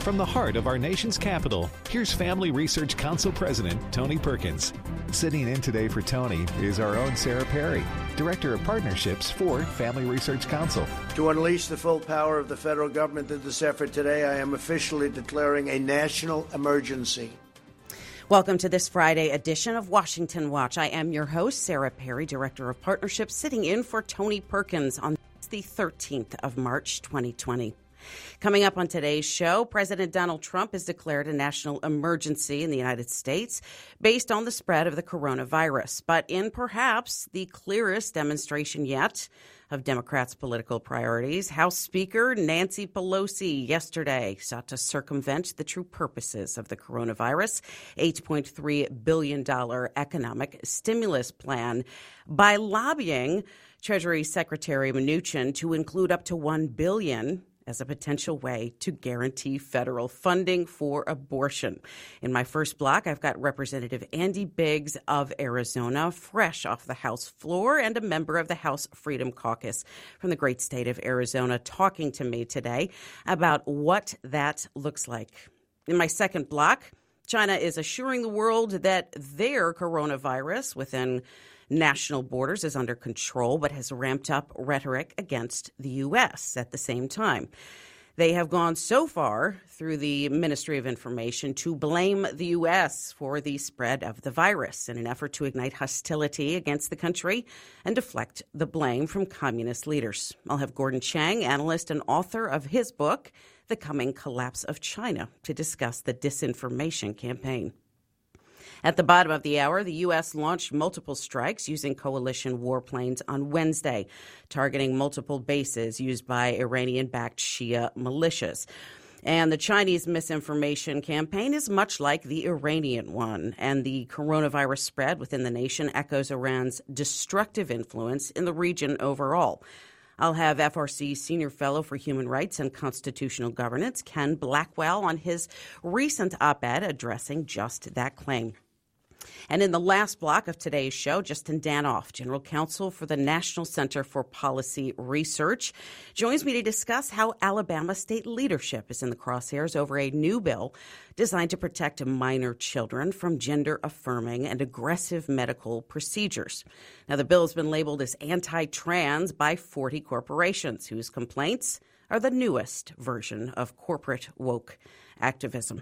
from the heart of our nation's capital, here's Family Research Council President Tony Perkins. Sitting in today for Tony is our own Sarah Perry, Director of Partnerships for Family Research Council. To unleash the full power of the federal government in this effort today, I am officially declaring a national emergency. Welcome to this Friday edition of Washington Watch. I am your host, Sarah Perry, Director of Partnerships, sitting in for Tony Perkins on the 13th of March, 2020. Coming up on today's show, President Donald Trump has declared a national emergency in the United States based on the spread of the coronavirus, but in perhaps the clearest demonstration yet of Democrats' political priorities, House Speaker Nancy Pelosi yesterday sought to circumvent the true purposes of the coronavirus $8.3 billion economic stimulus plan by lobbying Treasury Secretary Mnuchin to include up to $1 billion as a potential way to guarantee federal funding for abortion. In my first block, I've got Representative Andy Biggs of Arizona, fresh off the House floor, and a member of the House Freedom Caucus from the great state of Arizona, talking to me today about what that looks like. In my second block, China is assuring the world that their coronavirus within national borders is under control, but has ramped up rhetoric against the U.S. at the same time. They have gone so far through the Ministry of Information to blame the U.S. for the spread of the virus in an effort to ignite hostility against the country and deflect the blame from communist leaders. I'll have Gordon Chang, analyst and author of his book, The Coming Collapse of China, to discuss the disinformation campaign. At the bottom of the hour, the U.S. launched multiple strikes using coalition warplanes on Wednesday, targeting multiple bases used by Iranian-backed Shia militias. And the Chinese misinformation campaign is much like the Iranian one, and the coronavirus spread within the nation echoes Iran's destructive influence in the region overall. I'll have FRC Senior Fellow for Human Rights and Constitutional Governance, Ken Blackwell, on his recent op-ed addressing just that claim. And in the last block of today's show, Justin Danoff, General Counsel for the National Center for Policy Research, joins me to discuss how Alabama state leadership is in the crosshairs over a new bill designed to protect minor children from gender-affirming and aggressive medical procedures. Now, the bill has been labeled as anti-trans by 40 corporations, whose complaints are the newest version of corporate woke activism.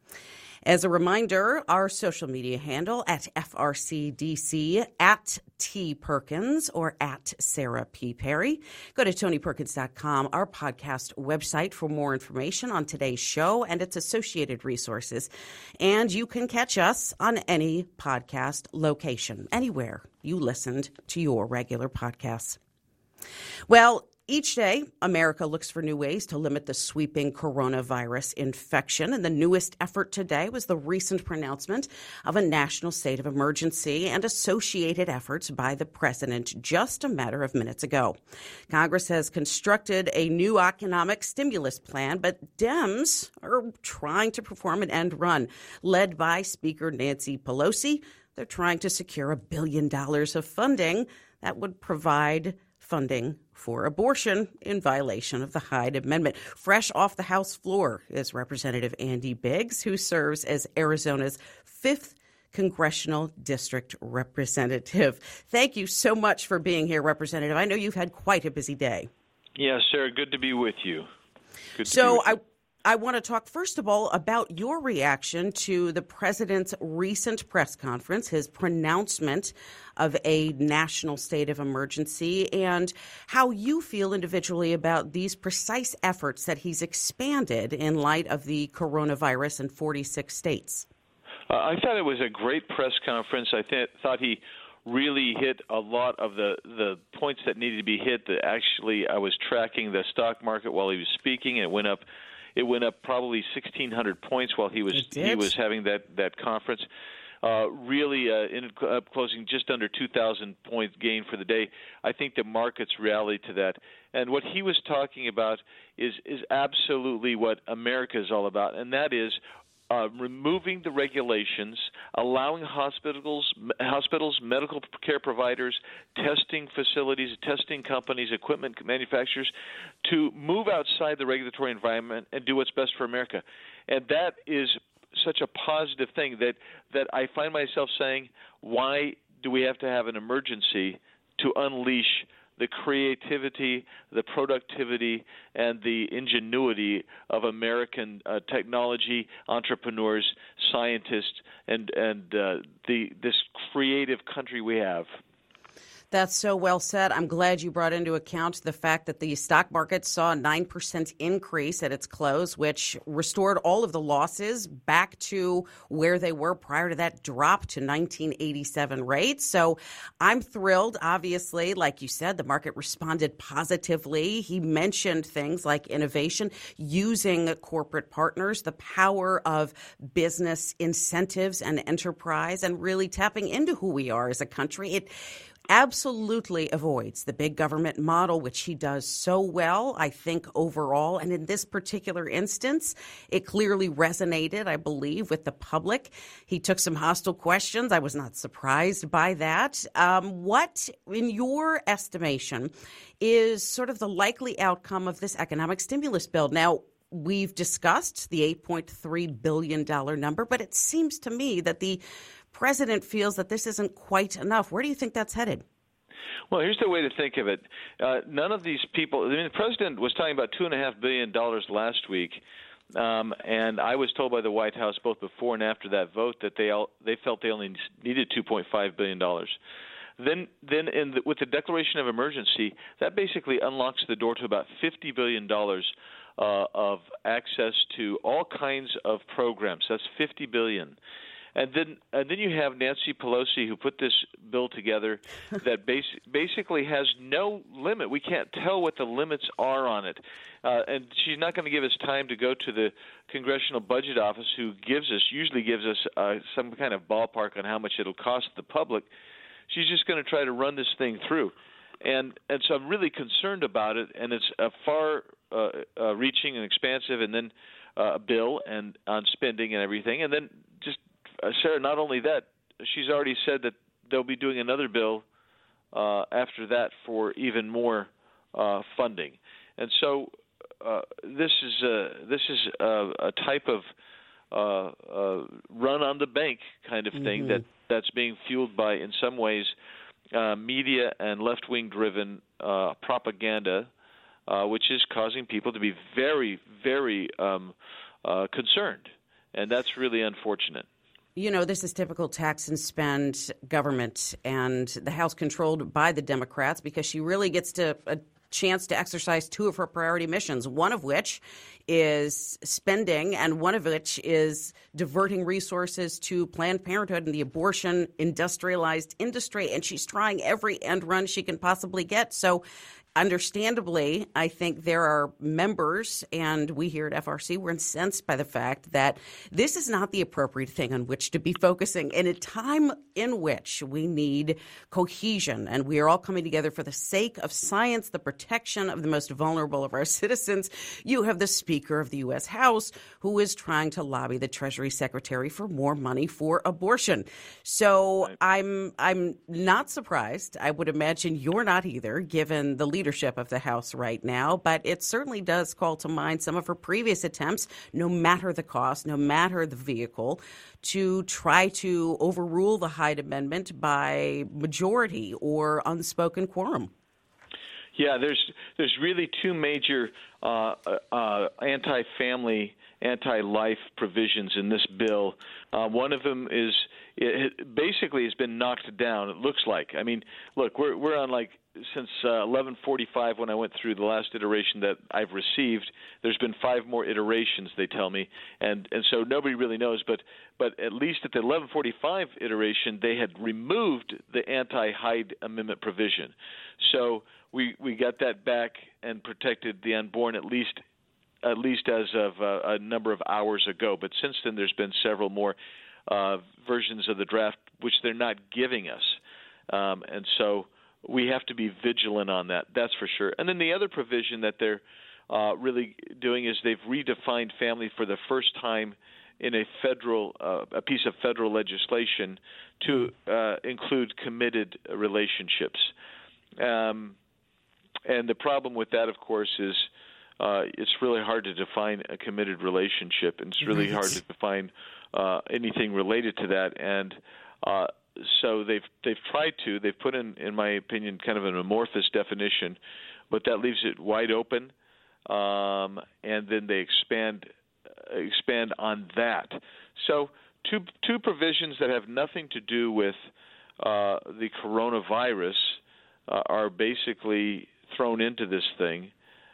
As a reminder, our social media handle at FRCDC, at T. Perkins, or at Sarah P. Perry. Go to TonyPerkins.com, our podcast website, for more information on today's show and its associated resources. And you can catch us on any podcast location, anywhere you listened to your regular podcasts. Well, each day, America looks for new ways to limit the sweeping coronavirus infection, and the newest effort today was the recent pronouncement of a national state of emergency and associated efforts by the president just a matter of minutes ago. Congress has constructed a new economic stimulus plan, but Dems are trying to perform an end run. Led by Speaker Nancy Pelosi, they're trying to secure $1 billion of funding that would provide funding for abortion in violation of the Hyde Amendment. Fresh off the House floor is Representative Andy Biggs, who serves as Arizona's 5th Congressional District Representative. Thank you so much for being here, Representative. I know you've had quite a busy day. Yes, Sarah, good to be with you. I want to talk, first of all, about your reaction to the president's recent press conference, his pronouncement of a national state of emergency, and how you feel individually about these precise efforts that he's expanded in light of the coronavirus in 46 states. I thought it was a great press conference. I thought he really hit a lot of the points that needed to be hit. Actually, I was tracking the stock market while he was speaking, and it went up probably 1,600 points while he was having that conference. In closing just under 2,000 points gain for the day. I think the markets rallied to that. And what he was talking about is absolutely what America is all about, and that is removing the regulations, allowing hospitals, medical care providers, testing facilities, testing companies, equipment manufacturers to move outside the regulatory environment and do what's best for America. And that is such a positive thing that I find myself saying, why do we have to have an emergency to unleash the creativity, the productivity, and the ingenuity of American technology entrepreneurs, scientists, and this creative country we have? That's so well said. I'm glad you brought into account the fact that the stock market saw a 9% increase at its close, which restored all of the losses back to where they were prior to that drop to 1987 rates. So I'm thrilled. Obviously, like you said, the market responded positively. He mentioned things like innovation, using corporate partners, the power of business incentives and enterprise, and really tapping into who we are as a country. It absolutely avoids the big government model, which he does so well, I think, overall. And in this particular instance, it clearly resonated, I believe, with the public. He took some hostile questions. I was not surprised by that. What, in your estimation, is sort of the likely outcome of this economic stimulus bill? Now, we've discussed the $8.3 billion number, but it seems to me that the president feels that this isn't quite enough. Where do you think that's headed? Well, here's the way to think of it. None of these people – I mean, the president was talking about $2.5 billion last week, and I was told by the White House both before and after that vote that they felt they only needed $2.5 billion. Then with the declaration of emergency, that basically unlocks the door to about $50 billion of access to all kinds of programs. That's $50 billion. And then you have Nancy Pelosi, who put this bill together that basically has no limit. We can't tell what the limits are on it. And she's not going to give us time to go to the Congressional Budget Office, who usually gives us some kind of ballpark on how much it'll cost the public. She's just going to try to run this thing through. And so I'm really concerned about it, and it's a far-reaching and expansive and then bill and on spending and everything. And then just Sarah, not only that, she's already said that they'll be doing another bill after that for even more funding, and so this is a type of run on the bank kind of thing that's being fueled by, in some ways, media and left-wing driven propaganda, which is causing people to be very, very concerned, and that's really unfortunate. You know, this is typical tax and spend government, and the House controlled by the Democrats, because she really gets a chance to exercise two of her priority missions, one of which is spending and one of which is diverting resources to Planned Parenthood and the abortion industrialized industry. And she's trying every end run she can possibly get. So understandably, I think there are members, and we here at FRC, we're incensed by the fact that this is not the appropriate thing on which to be focusing in a time in which we need cohesion, and we are all coming together for the sake of science, the protection of the most vulnerable of our citizens. You have the Speaker of the U.S. House who is trying to lobby the Treasury Secretary for more money for abortion. So I'm not surprised. I would imagine you're not either, given the leadership of the House right now, but it certainly does call to mind some of her previous attempts, no matter the cost, no matter the vehicle, to try to overrule the Hyde Amendment by majority or unspoken quorum. Yeah, there's really two major anti-family, anti-life provisions in this bill. One of them is it basically has been knocked down. It looks like. I mean, look, we're on since 11:45 when I went through the last iteration that I've received. There's been 5 more iterations, they tell me, and so nobody really knows. But at least at the 11:45 iteration, they had removed the anti-Hyde Amendment provision. So we got that back and protected the unborn at least as of a number of hours ago. But since then, there's been several more versions of the draft which they're not giving us, and so we have to be vigilant on that. That's for sure. And then the other provision that they're really doing is they've redefined family for the first time in a piece of federal legislation to include committed relationships. And the problem with that, of course, is it's really hard to define a committed relationship, and it's really hard to define anything related to that. And so they've tried to. They've put in my opinion, kind of an amorphous definition, but that leaves it wide open. And then they expand on that. So two provisions that have nothing to do with the coronavirus are basically thrown into this thing,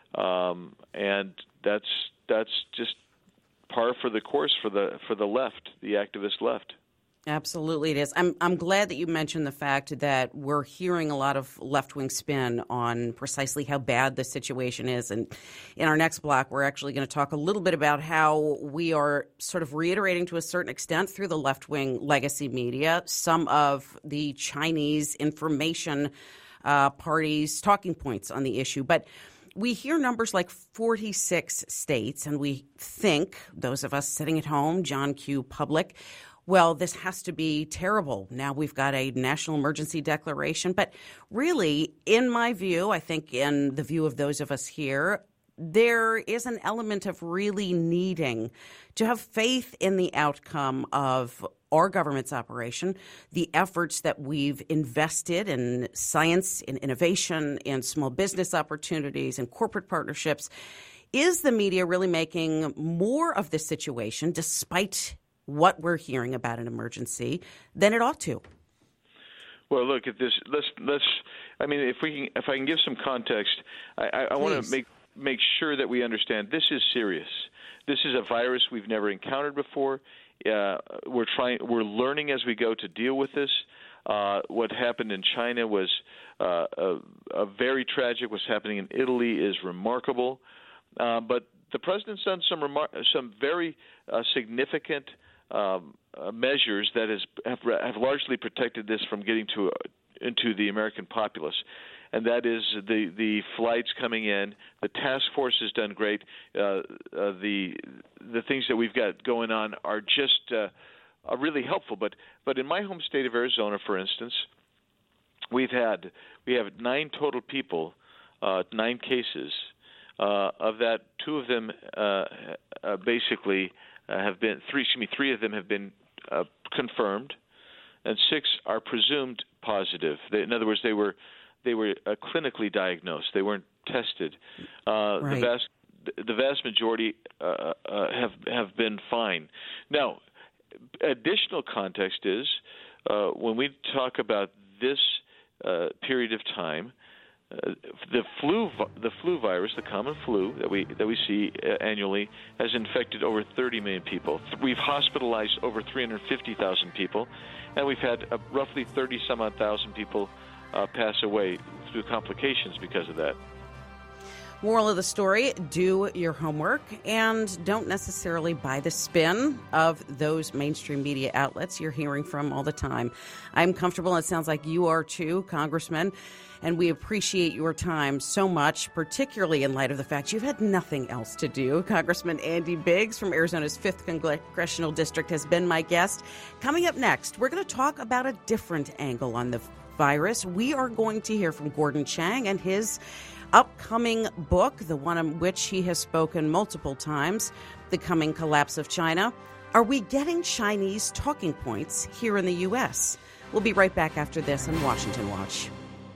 and that's just par for the course for the left, the activist left. Absolutely, it is. I'm glad that you mentioned the fact that we're hearing a lot of left-wing spin on precisely how bad the situation is. And in our next block, we're actually going to talk a little bit about how we are sort of reiterating to a certain extent through the left-wing legacy media some of the Chinese information parties' talking points on the issue. But we hear numbers like 46 states, and we think, those of us sitting at home, John Q. Public, well, this has to be terrible. Now we've got a national emergency declaration. But really, in my view, I think in the view of those of us here, there is an element of really needing to have faith in the outcome of our government's operation, the efforts that we've invested in science, in innovation, in small business opportunities, and corporate partnerships. Is the media really making more of this situation, despite what we're hearing about an emergency, than it ought to? Well, look at this. Let's. I mean, if I can give some context, I want to make sure that we understand this is serious. This is a virus we've never encountered before. We're learning as we go to deal with this. What happened in China was a very tragic. What's happening in Italy is remarkable. But the president's done some very significant measures that have largely protected this from getting into the American populace, and that is the flights coming in. The task force has done great. The things that we've got going on are just are really helpful. But in my home state of Arizona, for instance, we have 9 total people, 9 cases. Of that, 2 of them basically have been 3 of them have been confirmed, and 6 are presumed positive. In other words, they were clinically diagnosed. They weren't tested. Right. The vast majority have been fine. Now, additional context is when we talk about this period of time. The flu virus, the common flu that we see annually, has infected over 30 million people. We've hospitalized over 350,000 people, and we've had roughly 30-some-odd thousand people pass away through complications because of that. Moral of the story, do your homework and don't necessarily buy the spin of those mainstream media outlets you're hearing from all the time. I'm comfortable, and it sounds like you are too, Congressman, and we appreciate your time so much, particularly in light of the fact you've had nothing else to do. Congressman Andy Biggs from Arizona's 5th Congressional District has been my guest. Coming up next, we're going to talk about a different angle on the virus. We are going to hear from Gordon Chang and his upcoming book, the one on which he has spoken multiple times, The Coming Collapse of China. Are we getting Chinese talking points here in the U.S.? We'll be right back after this on Washington Watch.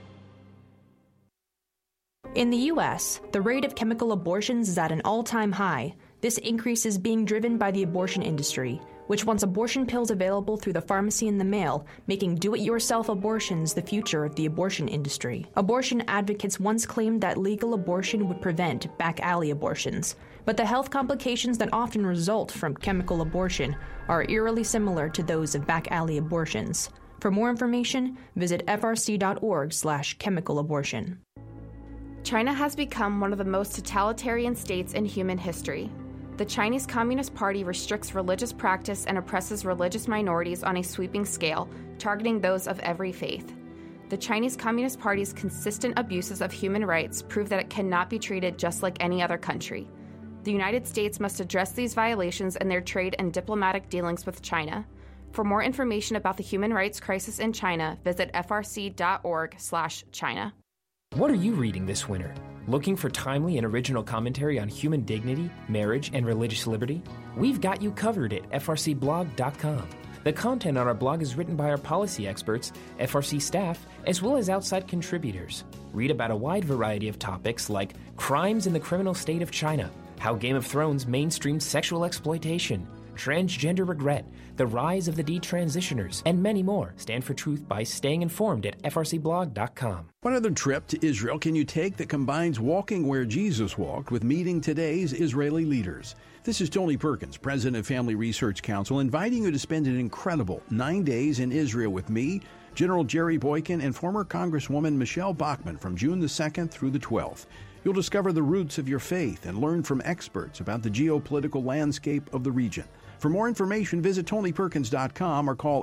In the U.S., the rate of chemical abortions is at an all-time high. This increase is being driven by the abortion industry, which wants abortion pills available through the pharmacy in the mail, making do-it-yourself abortions the future of the abortion industry. Abortion advocates once claimed that legal abortion would prevent back-alley abortions, but the health complications that often result from chemical abortion are eerily similar to those of back-alley abortions. For more information, visit frc.org/chemicalabortion. China has become one of the most totalitarian states in human history. The Chinese Communist Party restricts religious practice and oppresses religious minorities on a sweeping scale, targeting those of every faith. The Chinese Communist Party's consistent abuses of human rights prove that it cannot be treated just like any other country. The United States must address these violations in their trade and diplomatic dealings with China. For more information about the human rights crisis in China, visit frc.org/China. What are you reading this winter? Looking for timely and original commentary on human dignity, marriage, and religious liberty? We've got you covered at frcblog.com. The content on our blog is written by our policy experts, FRC staff, as well as outside contributors. Read about a wide variety of topics like crimes in the criminal state of China, how Game of Thrones mainstreamed sexual exploitation, transgender regret, the rise of the detransitioners, and many more. Stand for truth by staying informed at frcblog.com. What other trip to Israel can you take that combines walking where Jesus walked with meeting today's Israeli leaders? This is Tony Perkins, president of Family Research Council, inviting you to spend an incredible 9 days in Israel with me, General Jerry Boykin, and former Congresswoman Michelle Bachmann from June the 2nd through the 12th. You'll discover the roots of your faith and learn from experts about the geopolitical landscape of the region. For more information, visit TonyPerkins.com or call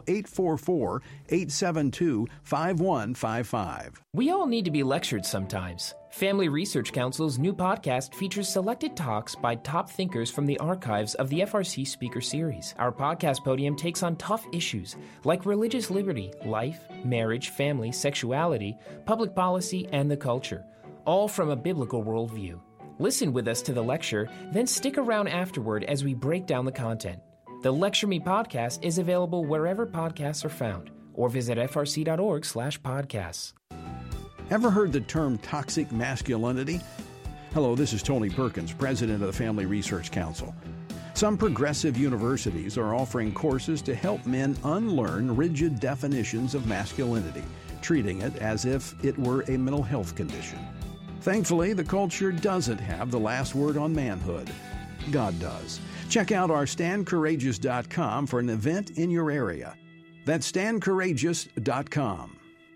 844-872-5155. We all need to be lectured sometimes. Family Research Council's new podcast features selected talks by top thinkers from the archives of the FRC Speaker Series. Our podcast podium takes on tough issues like religious liberty, life, marriage, family, sexuality, public policy, and the culture, all from a biblical worldview. Listen with us to the lecture, then stick around afterward as we break down the content. The Lecture Me podcast is available wherever podcasts are found, or visit frc.org/podcasts. Ever heard the term toxic masculinity? Hello, this is Tony Perkins, president of the Family Research Council. Some progressive universities are offering courses to help men unlearn rigid definitions of masculinity, treating it as if it were a mental health condition. Thankfully, the culture doesn't have the last word on manhood. God does. Check out our StandCourageous.com for an event in your area. That's StandCourageous.com.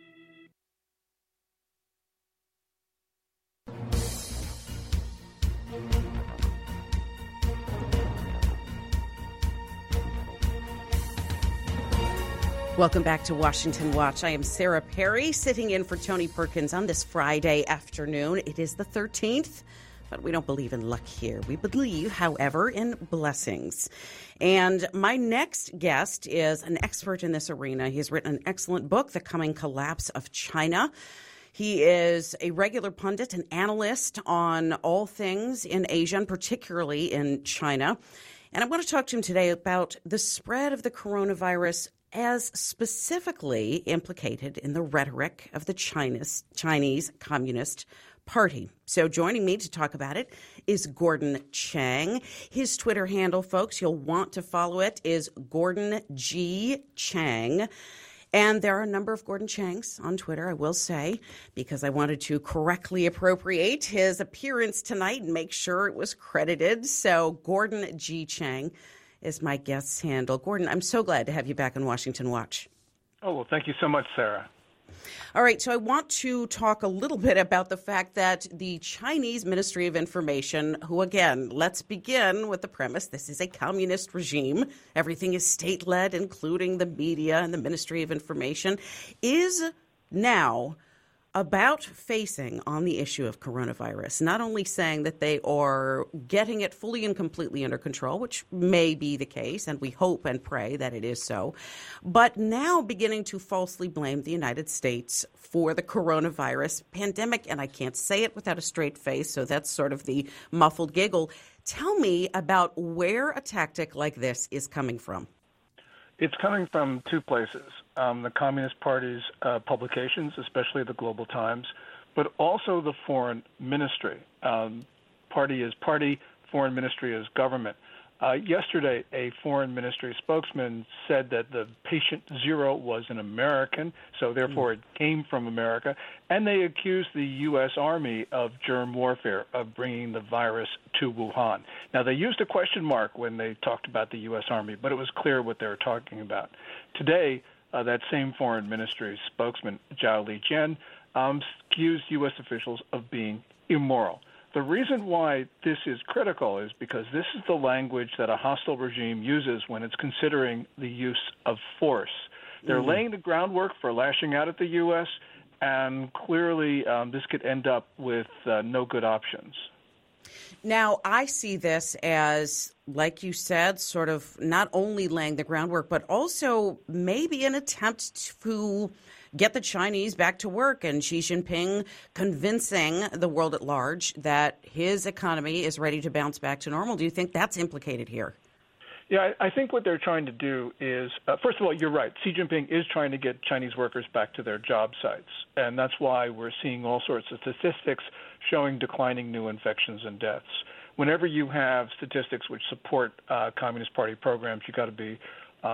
Welcome back to Washington Watch. I am Sarah Perry, sitting in for Tony Perkins on this Friday afternoon. It is the 13th, but we don't believe in luck here. We believe, however, in blessings. And my next guest is an expert in this arena. He has written an excellent book, The Coming Collapse of China. He is a regular pundit and analyst on all things in Asia, and particularly in China. And I want to talk to him today about the spread of the coronavirus as specifically implicated in the rhetoric of the Chinese Communist Party. So joining me to talk about it is Gordon Chang. His Twitter handle, folks, you'll want to follow it, is Gordon G. Chang. And there are a number of Gordon Changs on Twitter, I will say, because I wanted to correctly appropriate his appearance tonight and make sure it was credited. So Gordon G. Chang is my guest's handle. Gordon, I'm so glad to have you back on Washington Watch. Oh, well, thank you so much, Sarah. All right, so I want to talk a little bit about the fact that the Chinese Ministry of Information, who, again, let's begin with the premise, this is a communist regime. Everything is state-led, including the media and the Ministry of Information, is now about facing on the issue of coronavirus, not only saying that they are getting it fully and completely under control, which may be the case, and we hope and pray that it is so, but now beginning to falsely blame the United States for the coronavirus pandemic. And I can't say it without a straight face, so that's sort of the muffled giggle. Tell me about where a tactic like this is coming from. It's coming from two places, the Communist Party's publications, especially the Global Times, but also the Foreign Ministry. Party is party, Foreign Ministry is government. Yesterday, a Foreign Ministry spokesman said that the patient zero was an American, so therefore it came from America, and they accused the U.S. Army of germ warfare, of bringing the virus to Wuhan. Now, they used a question mark when they talked about the U.S. Army, but it was clear what they were talking about. Today, that same Foreign Ministry spokesman, Zhao Lijian, accused U.S. officials of being immoral. The reason why this is critical is because this is the language that a hostile regime uses when it's considering the use of force. They're laying the groundwork for lashing out at the U.S., and clearly this could end up with no good options. Now, I see this as, like you said, sort of not only laying the groundwork, but also maybe an attempt to get the Chinese back to work, and Xi Jinping convincing the world at large that his economy is ready to bounce back to normal. Do you think that's implicated here? Yeah, I think what they're trying to do is, first of all, you're right. Xi Jinping is trying to get Chinese workers back to their job sites. And that's why we're seeing all sorts of statistics showing declining new infections and deaths. Whenever you have statistics which support Communist Party programs, you've got to be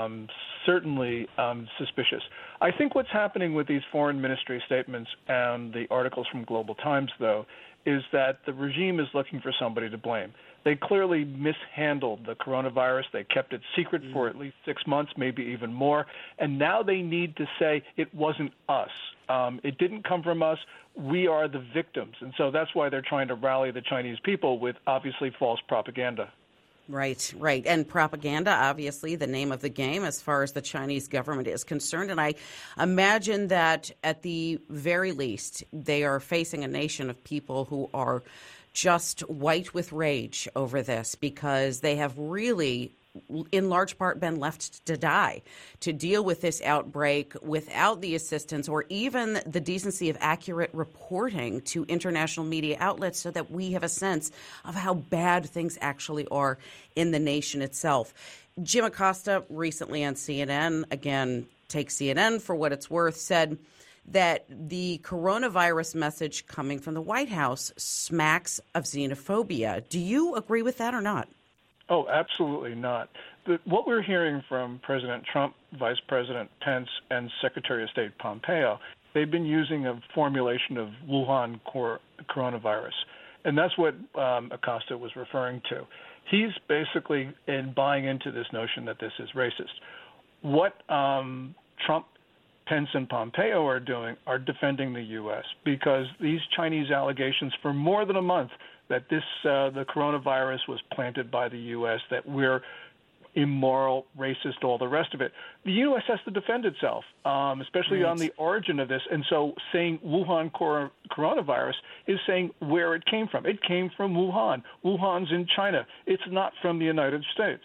certainly suspicious. I think what's happening with these foreign ministry statements and the articles from Global Times, though, is that the regime is looking for somebody to blame. They clearly mishandled the coronavirus. They kept it secret for at least 6 months, maybe even more. And now they need to say it wasn't us. It didn't come from us. We are the victims. And so that's why they're trying to rally the Chinese people with obviously false propaganda. Right. And propaganda, obviously, the name of the game as far as the Chinese government is concerned. And I imagine that at the very least, they are facing a nation of people who are just white with rage over this because they have really, in large part, been left to die, to deal with this outbreak without the assistance or even the decency of accurate reporting to international media outlets so that we have a sense of how bad things actually are in the nation itself. Jim Acosta recently on CNN, again, take CNN for what it's worth, said that the coronavirus message coming from the White House smacks of xenophobia. Do you agree with that or not? Oh, absolutely not. What we're hearing from President Trump, Vice President Pence, and Secretary of State Pompeo, they've been using a formulation of Wuhan coronavirus. And that's what Acosta was referring to. He's basically buying into this notion that this is racist. What Trump, Pence, and Pompeo are doing are defending the U.S. because these Chinese allegations for more than a month that the coronavirus was planted by the U.S., that we're immoral, racist, all the rest of it. The U.S. has to defend itself, especially on the origin of this. And so saying Wuhan coronavirus is saying where it came from. It came from Wuhan. Wuhan's in China. It's not from the United States.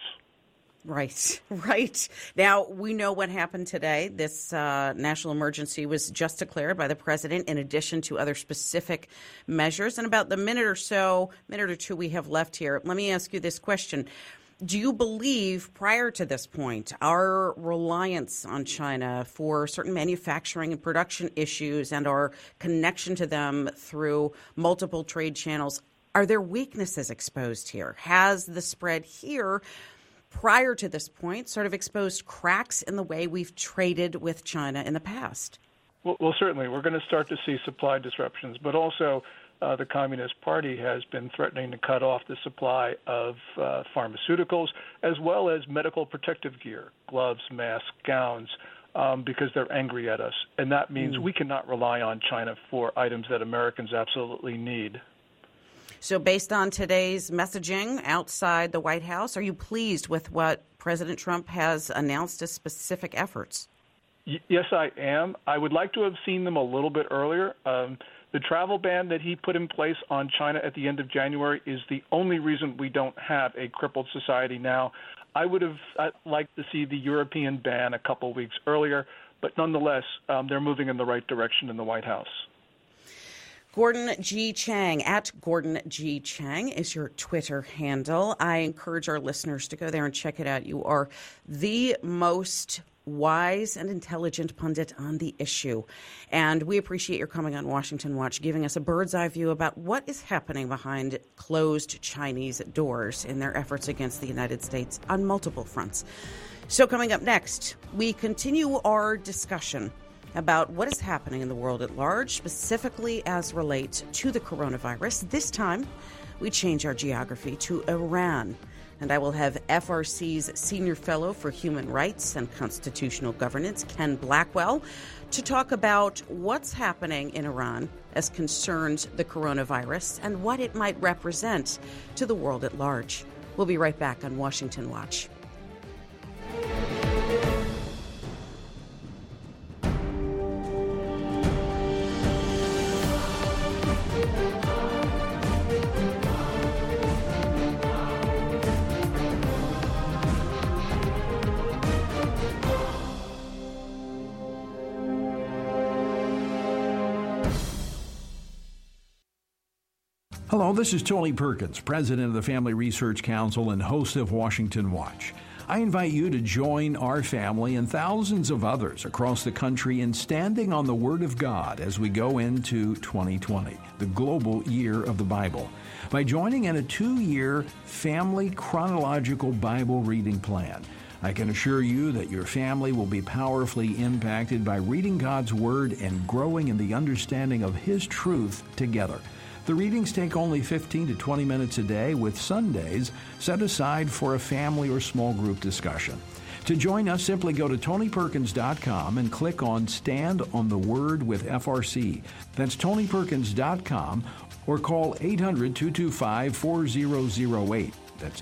Right. Now, we know what happened today. This national emergency was just declared by the president in addition to other specific measures. And about the minute or two we have left here, let me ask you this question. Do you believe prior to this point, our reliance on China for certain manufacturing and production issues and our connection to them through multiple trade channels, are there weaknesses exposed here? Has the spread here prior to this point sort of exposed cracks in the way we've traded with China in the past? Well, certainly. We're going to start to see supply disruptions, but also the Communist Party has been threatening to cut off the supply of pharmaceuticals as well as medical protective gear, gloves, masks, gowns, because they're angry at us. And that means we cannot rely on China for items that Americans absolutely need. So based on today's messaging outside the White House, are you pleased with what President Trump has announced as specific efforts? Yes, I am. I would like to have seen them a little bit earlier. The travel ban that he put in place on China at the end of January is the only reason we don't have a crippled society now. I would have liked to see the European ban a couple weeks earlier, but nonetheless, they're moving in the right direction in the White House. Gordon G. Chang, at Gordon G. Chang is your Twitter handle. I encourage our listeners to go there and check it out. You are the most wise and intelligent pundit on the issue. And we appreciate your coming on Washington Watch, giving us a bird's eye view about what is happening behind closed Chinese doors in their efforts against the United States on multiple fronts. So coming up next, we continue our discussion about what is happening in the world at large, specifically as relates to the coronavirus. This time, we change our geography to Iran. And I will have FRC's Senior Fellow for Human Rights and Constitutional Governance, Ken Blackwell, to talk about what's happening in Iran as concerns the coronavirus and what it might represent to the world at large. We'll be right back on Washington Watch. Hello, this is Tony Perkins, president of the Family Research Council and host of Washington Watch. I invite you to join our family and thousands of others across the country in standing on the Word of God as we go into 2020, the global year of the Bible, by joining in a 2-year family chronological Bible reading plan. I can assure you that your family will be powerfully impacted by reading God's Word and growing in the understanding of His truth together. The readings take only 15 to 20 minutes a day, with Sundays set aside for a family or small group discussion. To join us, simply go to TonyPerkins.com and click on Stand on the Word with FRC. That's TonyPerkins.com, or call 800-225-4008. That's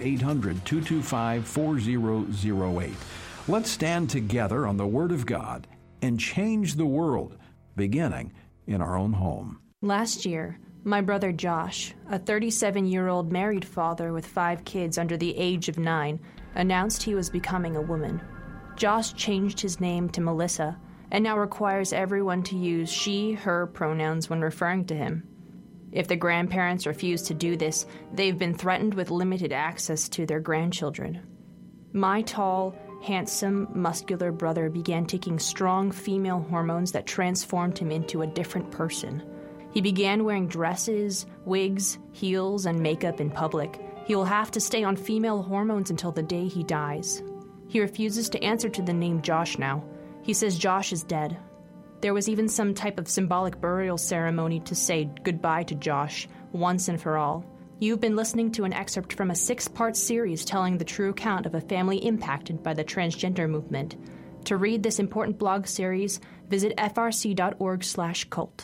800-225-4008. Let's stand together on the Word of God and change the world, beginning in our own home. Last year, my brother Josh, a 37-year-old married father with 5 kids under the age of 9, announced he was becoming a woman. Josh changed his name to Melissa and now requires everyone to use she, her pronouns when referring to him. If the grandparents refuse to do this, they've been threatened with limited access to their grandchildren. My tall, handsome, muscular brother began taking strong female hormones that transformed him into a different person. He began wearing dresses, wigs, heels, and makeup in public. He will have to stay on female hormones until the day he dies. He refuses to answer to the name Josh now. He says Josh is dead. There was even some type of symbolic burial ceremony to say goodbye to Josh, once and for all. You've been listening to an excerpt from a 6-part series telling the true account of a family impacted by the transgender movement. To read this important blog series, visit frc.org/cult.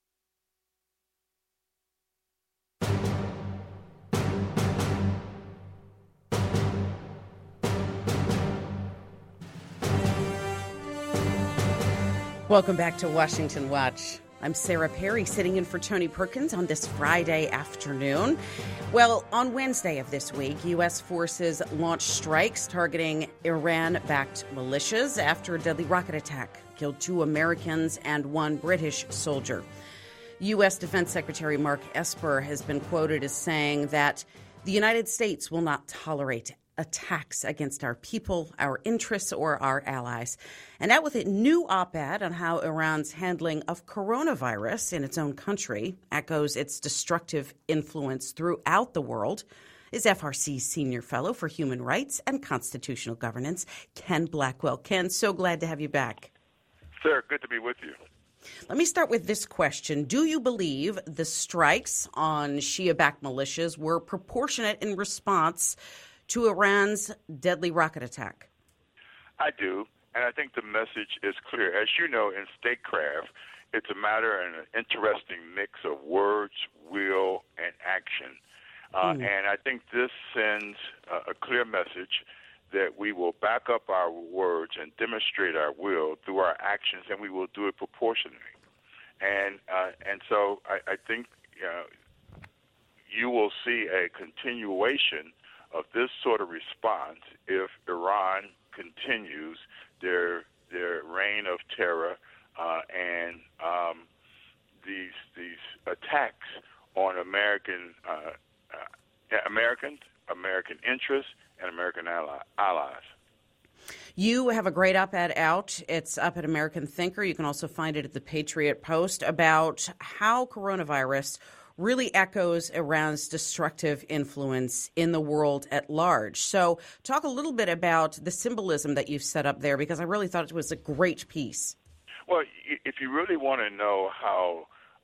Welcome back to Washington Watch. I'm Sarah Perry, sitting in for Tony Perkins on this Friday afternoon. Well, on Wednesday of this week, U.S. forces launched strikes targeting Iran-backed militias after a deadly rocket attack killed 2 Americans and 1 British soldier. U.S. Defense Secretary Mark Esper has been quoted as saying that the United States will not tolerate attacks against our people, our interests, or our allies. And out with a new op-ed on how Iran's handling of coronavirus in its own country echoes its destructive influence throughout the world is FRC's Senior Fellow for Human Rights and Constitutional Governance, Ken Blackwell. Ken, so glad to have you back. Sir, good to be with you. Let me start with this question. Do you believe the strikes on Shia-backed militias were proportionate in response to Iran's deadly rocket attack? I do, and I think the message is clear. As you know, in statecraft, it's a matter and an interesting mix of words, will, and action. And I think this sends a clear message that we will back up our words and demonstrate our will through our actions, and we will do it proportionally. And so I think you will see a continuation of this sort of response if Iran continues their reign of terror and these attacks on American interests and American allies. You have a great op-ed out. It's up at American Thinker. You can also find it at the Patriot Post about how coronavirus really echoes Iran's destructive influence in the world at large. So talk a little bit about the symbolism that you've set up there, because I really thought it was a great piece. Well, if you really want to know how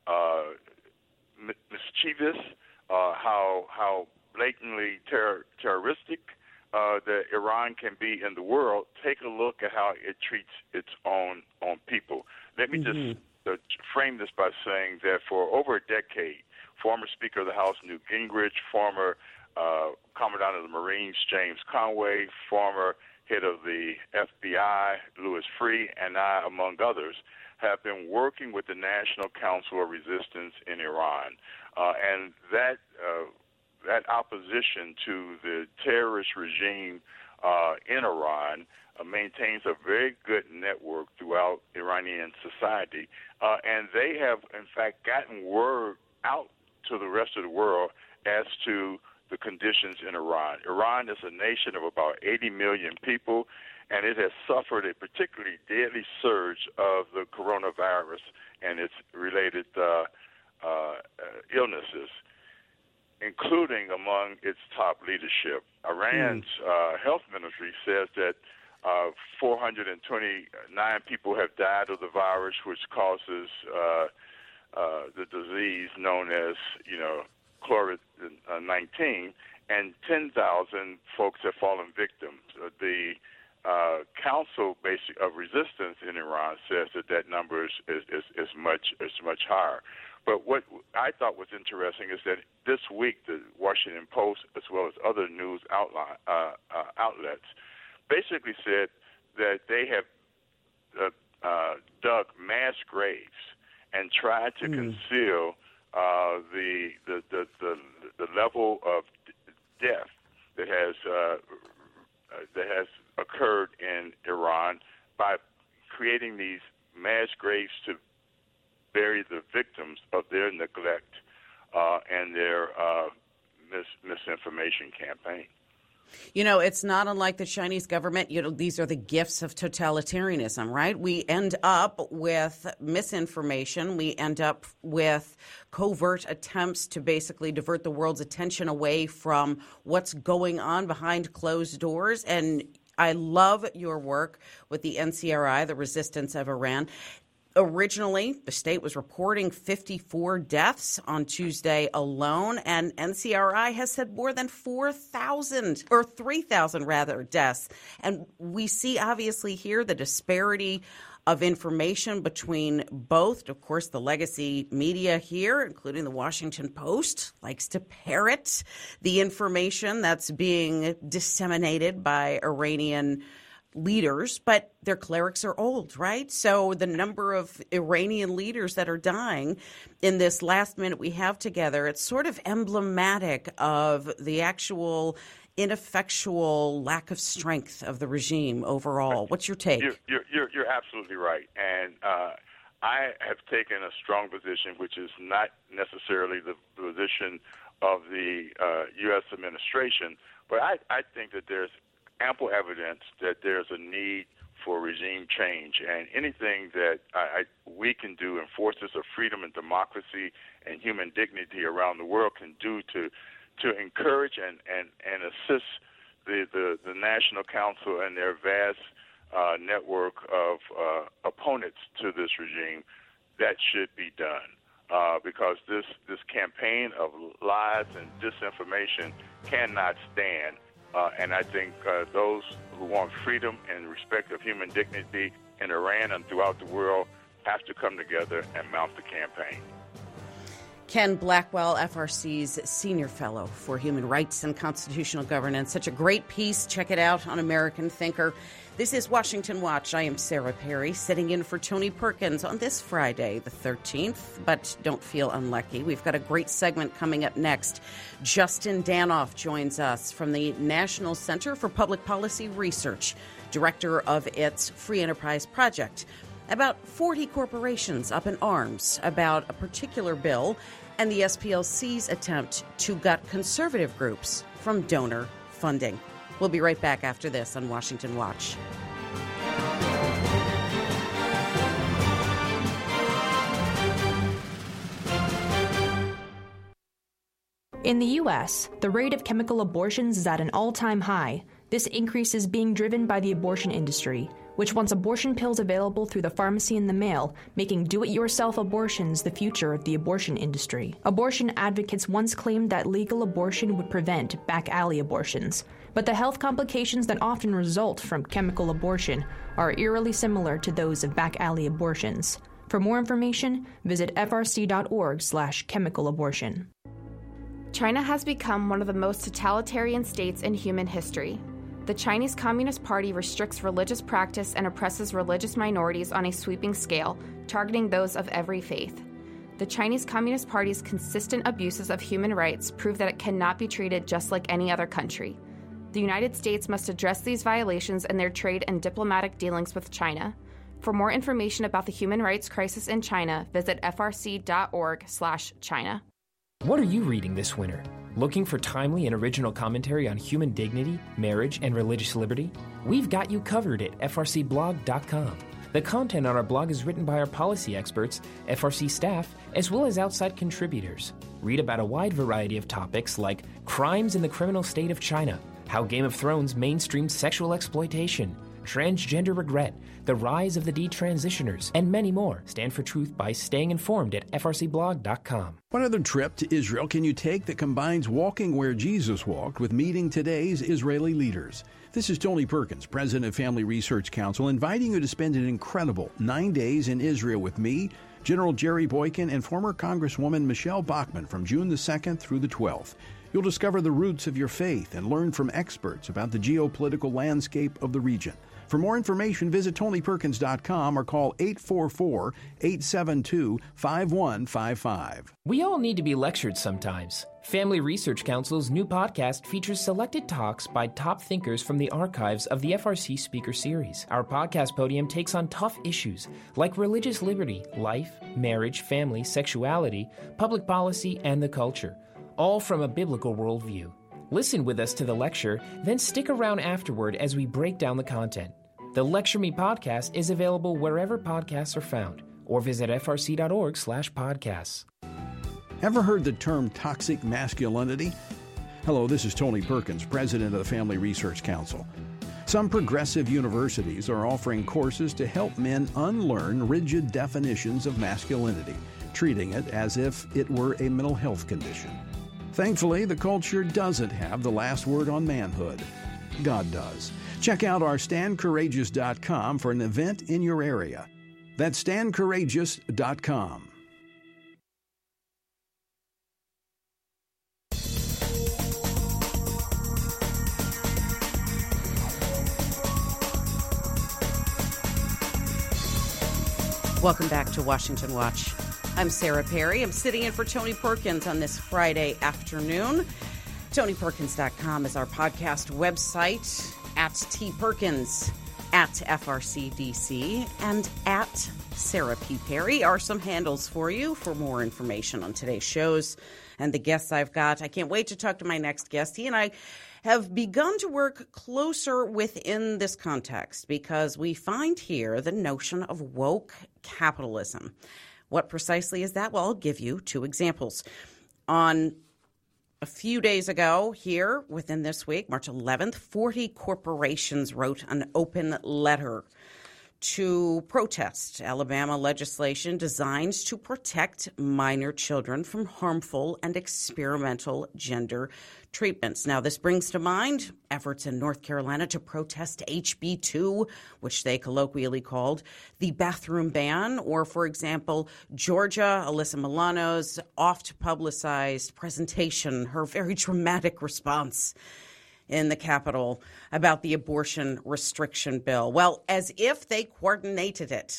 mischievous, how blatantly terroristic that Iran can be in the world, take a look at how it treats its own people. Let me just frame this by saying that for over a decade, former Speaker of the House Newt Gingrich, former Commandant of the Marines James Conway, former head of the FBI Louis Freeh, and I, among others, have been working with the National Council of Resistance in Iran. And that opposition to the terrorist regime in Iran maintains a very good network throughout Iranian society. And they have, in fact, gotten word out to the rest of the world as to the conditions in Iran. Iran is a nation of about 80 million people, and it has suffered a particularly deadly surge of the coronavirus and its related illnesses, including among its top leadership. Iran's health ministry says that 429 people have died of the virus, which causes the disease known as, COVID-19, and 10,000 folks have fallen victim. The Council of Resistance in Iran says that number is much higher. But what I thought was interesting is that this week the Washington Post, as well as other news outlets, basically said that they have dug mass graves and tried to conceal the level of death that has occurred in Iran by creating these mass graves to bury the victims of their neglect and their misinformation campaign. It's not unlike the Chinese government. These are the gifts of totalitarianism, right? We end up with misinformation. We end up with covert attempts to basically divert the world's attention away from what's going on behind closed doors. And I love your work with the NCRI, the Resistance of Iran. Originally, the state was reporting 54 deaths on Tuesday alone, and NCRI has said more than 4,000 or 3,000 rather deaths. And we see obviously here the disparity of information between both. Of course, the legacy media here, including the Washington Post, likes to parrot the information that's being disseminated by Iranian leaders, but their clerics are old, right? So the number of Iranian leaders that are dying in this last minute we have together, it's sort of emblematic of the actual ineffectual lack of strength of the regime overall. What's your take? You're absolutely right. And I have taken a strong position, which is not necessarily the position of the U.S. administration, but I think that there's ample evidence that there's a need for regime change, and anything that we can do, and forces of freedom and democracy and human dignity around the world can do to encourage and assist the National Council and their vast network of opponents to this regime, that should be done. Because this campaign of lies and disinformation cannot stand. And I think those who want freedom and respect of human dignity in Iran and throughout the world have to come together and mount the campaign. Ken Blackwell, FRC's Senior Fellow for Human Rights and Constitutional Governance. Such a great piece. Check it out on American Thinker. This is Washington Watch. I am Sarah Perry, sitting in for Tony Perkins on this Friday, the 13th. But don't feel unlucky. We've got a great segment coming up next. Justin Danoff joins us from the National Center for Public Policy Research, director of its Free Enterprise Project. About 40 corporations up in arms about a particular bill and the SPLC's attempt to gut conservative groups from donor funding. We'll be right back after this on Washington Watch. In the U.S., the rate of chemical abortions is at an all-time high. This increase is being driven by the abortion industry, which wants abortion pills available through the pharmacy in the mail, making do-it-yourself abortions the future of the abortion industry. Abortion advocates once claimed that legal abortion would prevent back-alley abortions, but the health complications that often result from chemical abortion are eerily similar to those of back-alley abortions. For more information, visit frc.org/chemicalabortion. China has become one of the most totalitarian states in human history. The Chinese Communist Party restricts religious practice and oppresses religious minorities on a sweeping scale, targeting those of every faith. The Chinese Communist Party's consistent abuses of human rights prove that it cannot be treated just like any other country. The United States must address these violations in their trade and diplomatic dealings with China. For more information about the human rights crisis in China, visit frc.org/China. What are you reading this winter? Looking for timely and original commentary on human dignity, marriage, and religious liberty? We've got you covered at frcblog.com. The content on our blog is written by our policy experts, FRC staff, as well as outside contributors. Read about a wide variety of topics like crimes in the criminal state of China, how Game of Thrones mainstreamed sexual exploitation, transgender regret, the rise of the detransitioners, and many more. Stand for truth by staying informed at frcblog.com. What other trip to Israel can you take that combines walking where Jesus walked with meeting today's Israeli leaders? This is Tony Perkins, president of Family Research Council, inviting you to spend an incredible 9 days in Israel with me, General Jerry Boykin, and former Congresswoman Michelle Bachmann from June the 2nd through the 12th. You'll discover the roots of your faith and learn from experts about the geopolitical landscape of the region. For more information, visit TonyPerkins.com or call 844-872-5155. We all need to be lectured sometimes. Family Research Council's new podcast features selected talks by top thinkers from the archives of the FRC Speaker Series. Our podcast podium takes on tough issues like religious liberty, life, marriage, family, sexuality, public policy, and the culture, all from a biblical worldview. Listen with us to the lecture, then stick around afterward as we break down the content. The Lecture Me podcast is available wherever podcasts are found, or visit frc.org/podcasts. Ever heard the term toxic masculinity? Hello, this is Tony Perkins, president of the Family Research Council. Some progressive universities are offering courses to help men unlearn rigid definitions of masculinity, treating it as if it were a mental health condition. Thankfully, the culture doesn't have the last word on manhood. God does. Check out our StandCourageous.com for an event in your area. That's StandCourageous.com. Welcome back to Washington Watch. I'm Sarah Perry. I'm sitting in for Tony Perkins on this Friday afternoon. TonyPerkins.com is our podcast website. At T. Perkins, at FRCDC, and at Sarah P. Perry are some handles for you for more information on today's shows and the guests I've got. I can't wait to talk to my next guest. He and I have begun to work closer within this context because we find here the notion of woke capitalism. What precisely is that? Well, I'll give you two examples. On a few days ago here, within this week, March 11th, 40 corporations wrote an open letter to protest Alabama legislation designed to protect minor children from harmful and experimental gender treatments. Now, this brings to mind efforts in North Carolina to protest HB 2, which they colloquially called the bathroom ban, or, for example, Georgia, Alyssa Milano's oft-publicized presentation, her very dramatic response in the Capitol about the abortion restriction bill. Well, as if they coordinated it.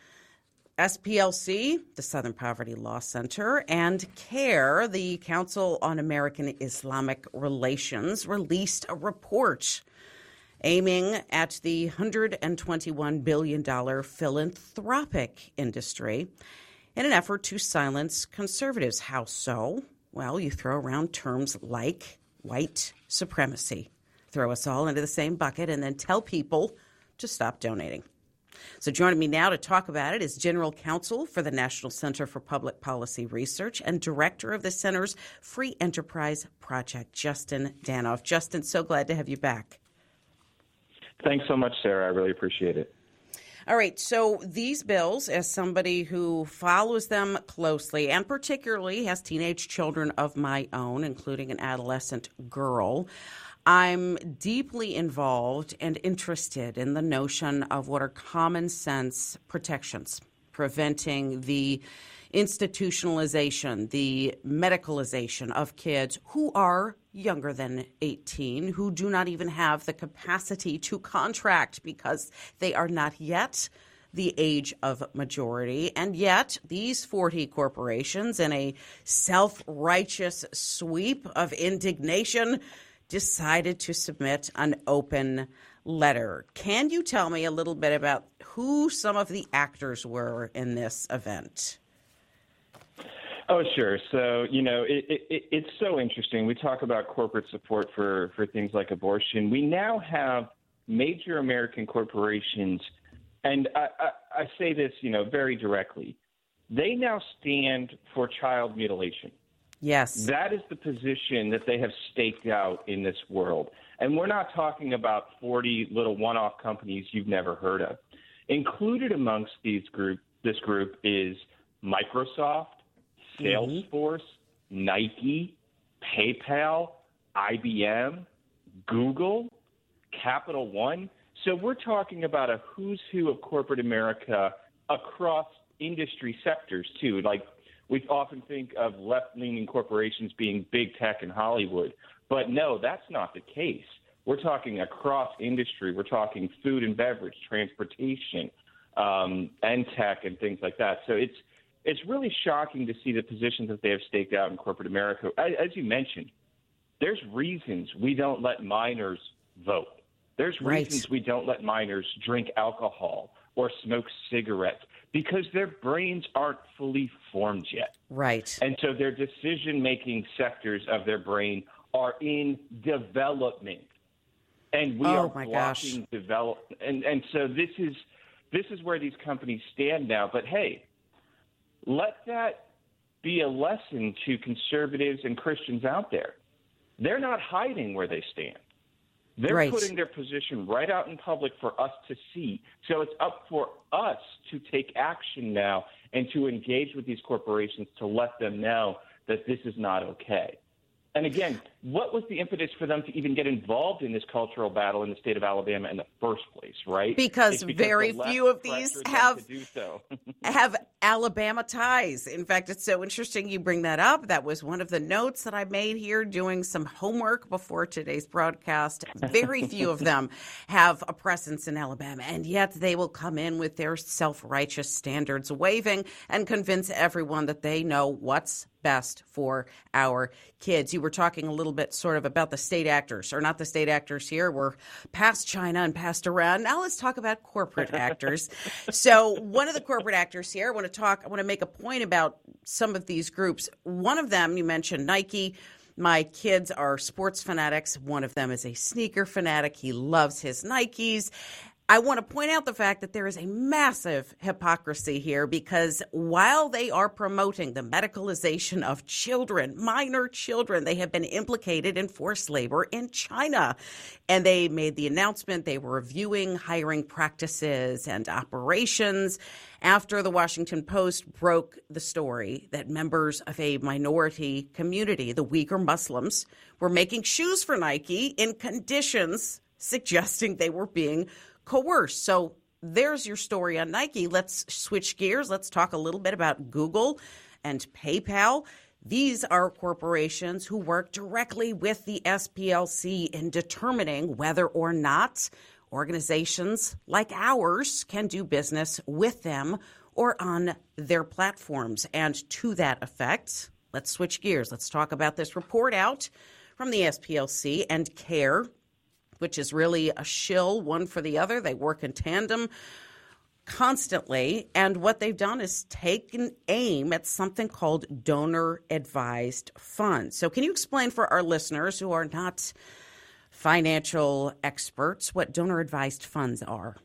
SPLC, the Southern Poverty Law Center, and CARE, the Council on American Islamic Relations, released a report aiming at the $121 billion philanthropic industry in an effort to silence conservatives. How so? Well, you throw around terms like white supremacy. Throw us all into the same bucket and then tell people to stop donating. So joining me now to talk about it is General Counsel for the National Center for Public Policy Research and Director of the Center's Free Enterprise Project, Justin Danhof. Justin, so glad to have you back. Thanks so much, Sarah. I really appreciate it. All right, so these bills, as somebody who follows them closely and particularly has teenage children of my own, including an adolescent girl, I'm deeply involved and interested in the notion of what are common sense protections, preventing the institutionalization, the medicalization of kids who are younger than 18, who do not even have the capacity to contract because they are not yet the age of majority. And yet these 40 corporations, in a self-righteous sweep of indignation, decided to submit an open letter. Can you tell me a little bit about who some of the actors were in this event? Oh, sure. So, it's so interesting. We talk about corporate support for things like abortion. We now have major American corporations, and I say this, very directly. They now stand for child mutilation. Yes. That is the position that they have staked out in this world. And we're not talking about 40 little one-off companies you've never heard of. Included amongst this group is Microsoft, Salesforce, Nike, PayPal, IBM, Google, Capital One. So we're talking about a who's who of corporate America across industry sectors, too. Like, we often think of left-leaning corporations being big tech and Hollywood. But no, that's not the case. We're talking across industry. We're talking food and beverage, transportation, and tech and things like that. So it's really shocking to see the positions that they have staked out in corporate America. As you mentioned, there's reasons we don't let minors vote. There's reasons we don't let minors drink alcohol or smoke cigarettes because their brains aren't fully formed yet. Right. And so their decision-making sectors of their brain are in development. And we are blocking development. And so this is where these companies stand now. But, hey, let that be a lesson to conservatives and Christians out there. They're not hiding where they stand. They're putting their position right out in public for us to see. So it's up for us to take action now and to engage with these corporations to let them know that this is not okay. And again, what was the impetus for them to even get involved in this cultural battle in the state of Alabama in the first place, right? Because very few of these have Alabama ties. In fact, it's so interesting you bring that up. That was one of the notes that I made here doing some homework before today's broadcast. Very few of them have a presence in Alabama, and yet they will come in with their self-righteous standards waving and convince everyone that they know what's best for our kids. You were talking a little bit sort of about the state actors, or not the state actors here. We're past China and past Iran. Now let's talk about corporate actors. So one of the corporate actors here, I want to make a point about some of these groups. One of them, you mentioned Nike. My kids are sports fanatics. One of them is a sneaker fanatic. He loves his Nikes. I want to point out the fact that there is a massive hypocrisy here because while they are promoting the medicalization of children, minor children, they have been implicated in forced labor in China. And they made the announcement they were reviewing hiring practices and operations after the Washington Post broke the story that members of a minority community, the Uyghur Muslims, were making shoes for Nike in conditions suggesting they were being coerced. So there's your story on Nike. Let's switch gears. Let's talk a little bit about Google and PayPal. These are corporations who work directly with the SPLC in determining whether or not organizations like ours can do business with them or on their platforms. And to that effect, let's switch gears. Let's talk about this report out from the SPLC and CARE, which is really a shill one for the other. They work in tandem constantly. And what they've done is taken aim at something called donor-advised funds. So can you explain for our listeners who are not financial experts what donor-advised funds are?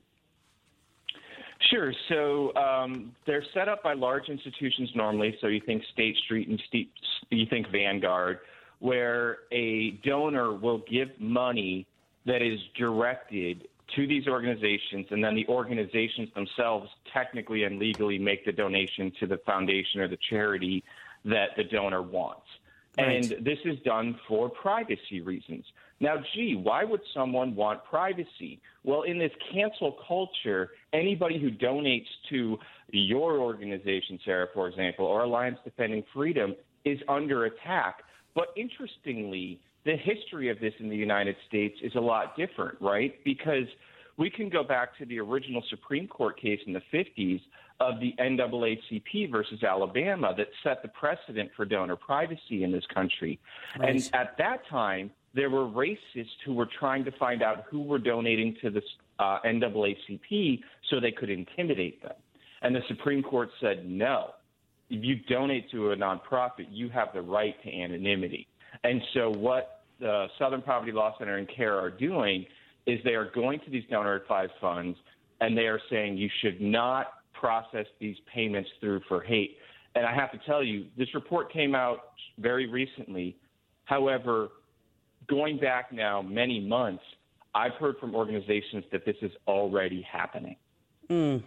Sure. So they're set up by large institutions normally. So you think State Street and you think Vanguard, where a donor will give money that is directed to these organizations, and then the organizations themselves technically and legally make the donation to the foundation or the charity that the donor wants. Right. And this is done for privacy reasons. Now, why would someone want privacy? Well, in this cancel culture, anybody who donates to your organization, Sarah, for example, or Alliance Defending Freedom is under attack. But interestingly, the history of this in the United States is a lot different, right? Because we can go back to the original Supreme Court case in the 50s of the NAACP versus Alabama that set the precedent for donor privacy in this country. Right. And at that time, there were racists who were trying to find out who were donating to the NAACP so they could intimidate them. And the Supreme Court said no. if you donate to a nonprofit, you have the right to anonymity. And so what the Southern Poverty Law Center and CARE are doing is they are going to these donor-advised funds, and they are saying you should not process these payments through for hate. And I have to tell you, this report came out very recently. However, going back now many months, I've heard from organizations that this is already happening. This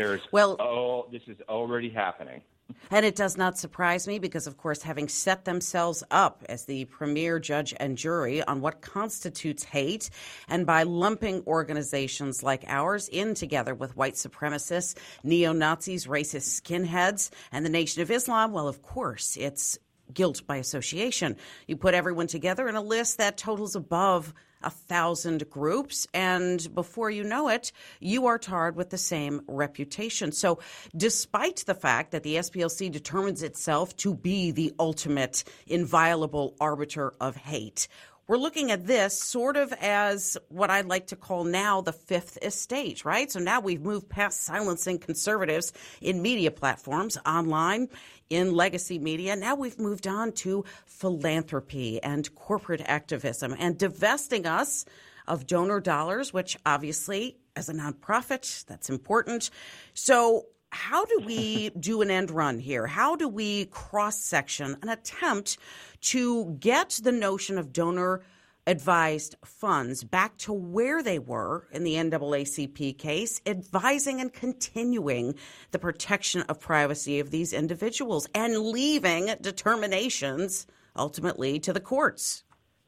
is already happening. And it does not surprise me because, of course, having set themselves up as the premier judge and jury on what constitutes hate, and by lumping organizations like ours in together with white supremacists, neo-Nazis, racist skinheads, and the Nation of Islam, well, of course, it's guilt by association. You put everyone together in a list that totals above 1,000 groups, and before you know it, you are tarred with the same reputation. So despite the fact that the SPLC determines itself to be the ultimate inviolable arbiter of hate, we're looking at this sort of as what I'd like to call now the fifth estate, right? So now we've moved past silencing conservatives in media platforms, online, in legacy media. Now we've moved on to philanthropy and corporate activism and divesting us of donor dollars, which obviously, as a nonprofit, that's important. So how do we do an end run here? How do we cross-section an attempt to get the notion of donor-advised funds back to where they were in the NAACP case, advising and continuing the protection of privacy of these individuals and leaving determinations ultimately to the courts?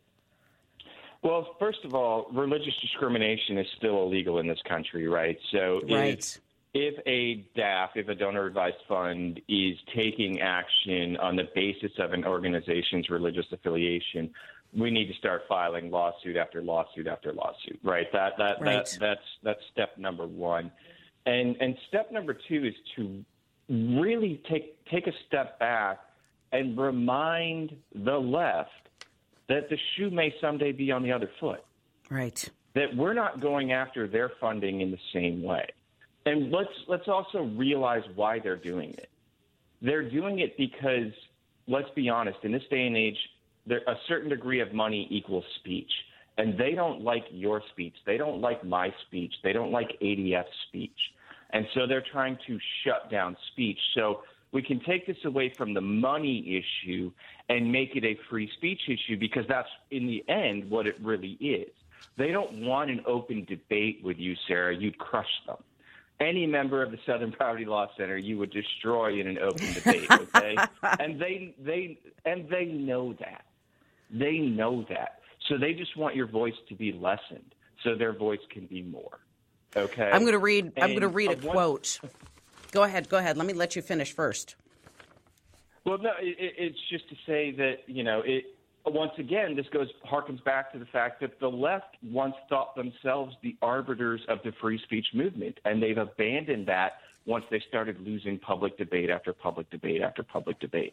Well, first of all, religious discrimination is still illegal in this country, right? So if a DAF, if a donor-advised fund, is taking action on the basis of an organization's religious affiliation, we need to start filing lawsuit after lawsuit after lawsuit, right? That's step number one. And step number two is to really take a step back and remind the left that the shoe may someday be on the other foot. Right. That we're not going after their funding in the same way. And let's also realize why they're doing it. They're doing it because, let's be honest, in this day and age, a certain degree of money equals speech. And they don't like your speech. They don't like my speech. They don't like ADF's speech. And so they're trying to shut down speech. So we can take this away from the money issue and make it a free speech issue, because that's, in the end, what it really is. They don't want an open debate with you, Sarah. You'd crush them. Any member of the Southern Poverty Law Center, you would destroy in an open debate, okay? And they know that. They know that. So they just want your voice to be lessened so their voice can be more. Okay? I'm going to read a quote. Go ahead. Let me let you finish first. Well, no, it's just to say that, once again, this harkens back to the fact that the left once thought themselves the arbiters of the free speech movement, and they've abandoned that once they started losing public debate after public debate after public debate.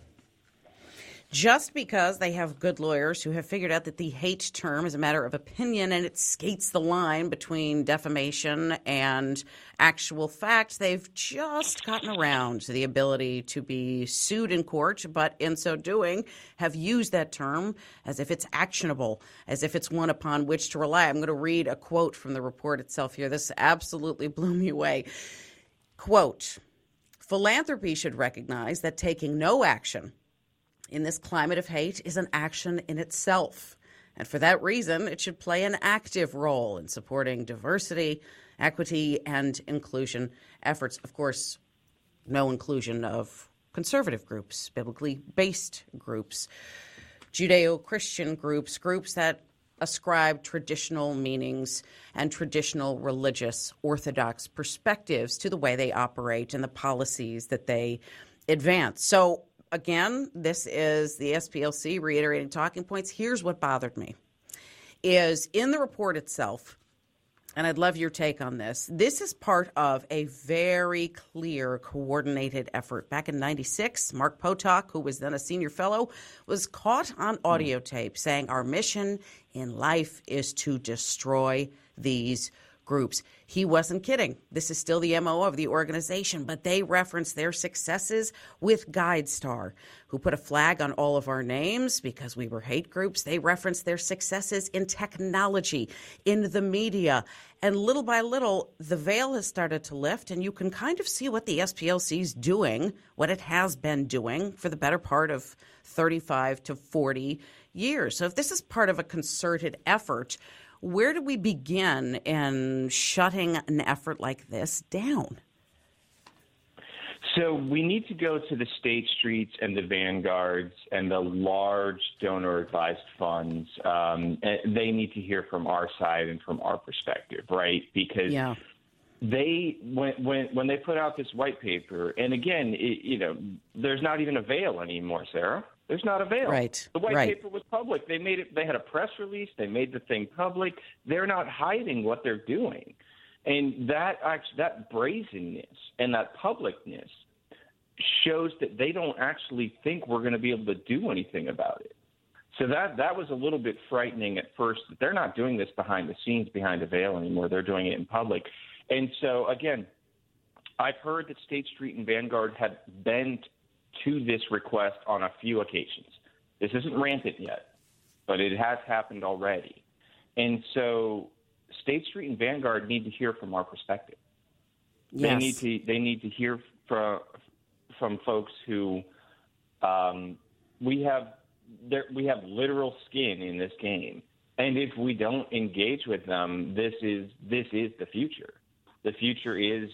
Just because they have good lawyers who have figured out that the hate term is a matter of opinion and it skates the line between defamation and actual fact, they've just gotten around to the ability to be sued in court, but in so doing have used that term as if it's actionable, as if it's one upon which to rely. I'm going to read a quote from the report itself here. This absolutely blew me away. Quote, "Philanthropy should recognize that taking no action in this climate of hate is an action in itself. And for that reason, it should play an active role in supporting diversity, equity, and inclusion efforts." Of course, no inclusion of conservative groups, biblically based groups, Judeo-Christian groups that ascribe traditional meanings and traditional religious orthodox perspectives to the way they operate and the policies that they advance. So again, this is the SPLC reiterating talking points. Here's what bothered me is in the report itself, and I'd love your take on this. This is part of a very clear, coordinated effort. Back in 96, Mark Potok, who was then a senior fellow, was caught on audio tape saying our mission in life is to destroy these groups. He wasn't kidding. This is still the MO of the organization, but they reference their successes with GuideStar, who put a flag on all of our names because we were hate groups. They reference their successes in technology, in the media. And little by little, the veil has started to lift, and you can kind of see what the SPLC is doing, what it has been doing for the better part of 35 to 40 years. So if this is part of a concerted effort, where do we begin in shutting an effort like this down? So we need to go to the State Streets and the Vanguards and the large donor-advised funds. They need to hear from our side and from our perspective, right? Because they, when they put out this white paper, and again, there's not even a veil anymore, Sarah. There's not a veil. Right. The white paper was public. They made it. They had a press release. They made the thing public. They're not hiding what they're doing, and that brazenness and that publicness shows that they don't actually think we're going to be able to do anything about it. So that was a little bit frightening at first. That they're not doing this behind the scenes, behind a veil anymore. They're doing it in public. And so again, I've heard that State Street and Vanguard had been to this request on a few occasions. This isn't rampant yet, but it has happened already. And so State Street and Vanguard need to hear from our perspective. Yes. They need to hear from folks who we have literal skin in this game. And if we don't engage with them, this is the future. The future is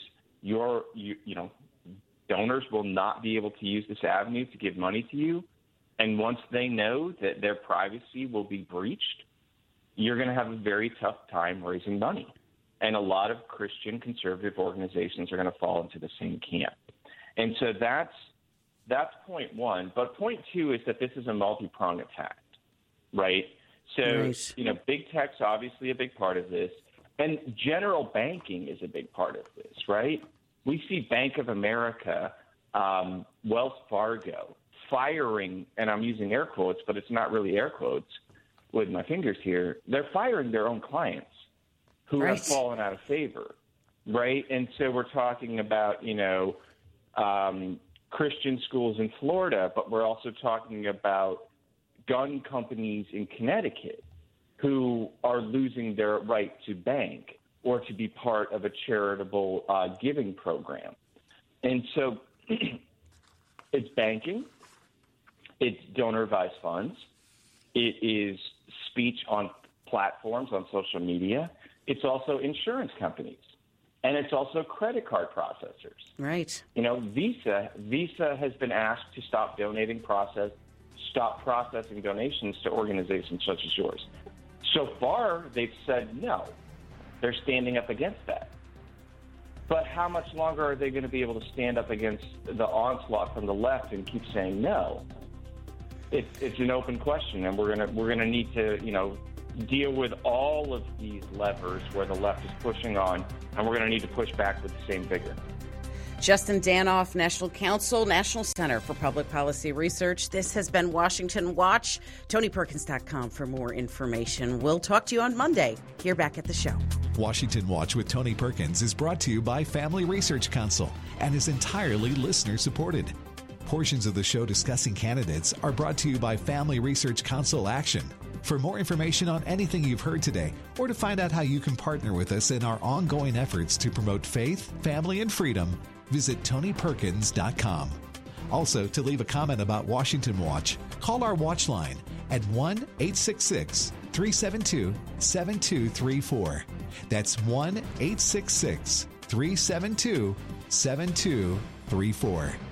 donors will not be able to use this avenue to give money to you. And once they know that their privacy will be breached, you're going to have a very tough time raising money. And a lot of Christian conservative organizations are going to fall into the same camp. And so that's point one. But point two is that this is a multi-pronged attack, right? So, big tech's obviously a big part of this. And general banking is a big part of this, right? We see Bank of America, Wells Fargo firing, and I'm using air quotes, but it's not really air quotes with my fingers here. They're firing their own clients who have fallen out of favor, right? And so we're talking about, Christian schools in Florida, but we're also talking about gun companies in Connecticut who are losing their right to bank or to be part of a charitable giving program. And so it's banking, it's donor-advised funds, it is speech on platforms, on social media, it's also insurance companies, and it's also credit card processors. Right. Visa has been asked to stop processing donations to organizations such as yours. So far, they've said no. They're standing up against that. But how much longer are they going to be able to stand up against the onslaught from the left and keep saying no? It's an open question, and we're gonna need to deal with all of these levers where the left is pushing on, and we're going to need to push back with the same vigor. Justin Danoff, National Counsel, National Center for Public Policy Research. This has been Washington Watch. TonyPerkins.com for more information. We'll talk to you on Monday here back at the show. Washington Watch with Tony Perkins is brought to you by Family Research Council and is entirely listener-supported. Portions of the show discussing candidates are brought to you by Family Research Council Action. For more information on anything you've heard today, or to find out how you can partner with us in our ongoing efforts to promote faith, family, and freedom, visit TonyPerkins.com. Also, to leave a comment about Washington Watch, call our watch line at 1-866-372-7234. That's 1-866-372-7234.